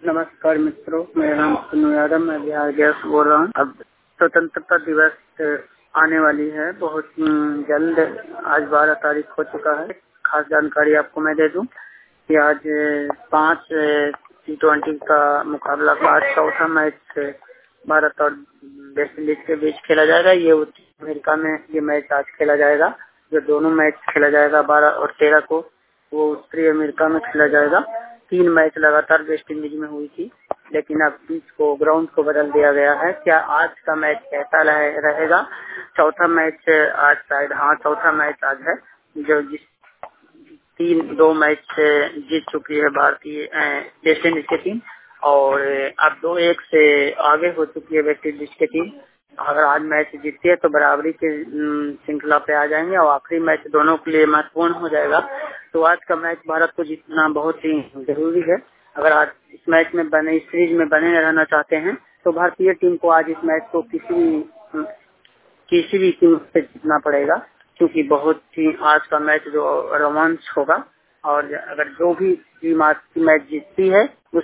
नमस्कार मित्रों, मेरा नाम सुनु यादव, मैं बिहार गैस बोल रहा हूँ। अब स्वतंत्रता दिवस आने वाली है बहुत जल्द। आज 12 तारीख हो चुका है। खास जानकारी आपको मैं दे दूं कि आज 5 T20 का मुकाबला का आज चौथा मैच भारत और वेस्ट इंडीज के बीच खेला जाएगा। ये उत्तरी अमेरिका में ये मैच आज खेला जाएगा। जो दोनों मैच खेला जाएगा 12 और 13 को, वो उत्तरी अमेरिका में खेला जाएगा। 3 मैच लगातार वेस्ट इंडीज में हुई थी, लेकिन अब पिच को, ग्राउंड को बदल दिया गया है। क्या आज का मैच कैसा रहेगा? चौथा मैच आज शायद, हाँ चौथा मैच आज है। जो जिस 2 मैच जीत चुकी है भारतीय वेस्ट इंडीज की टीम, और अब 2-1 से आगे हो चुकी है वेस्ट इंडीज की टीम। अगर आज मैच जीतती है तो बराबरी के श्रृंखला पे आ जाएंगे और आखिरी मैच दोनों के लिए महत्वपूर्ण हो जाएगा। तो आज का मैच भारत को जीतना बहुत ही जरूरी है। अगर आज इस मैच में इस सीरीज में बने रहना चाहते हैं तो भारतीय टीम को आज इस मैच को किसी भी कीमत पे जीतना पड़ेगा, क्योंकि बहुत ही आज का मैच जो रोमांच होगा। और अगर जो भी टीम आज की मैच जीतती है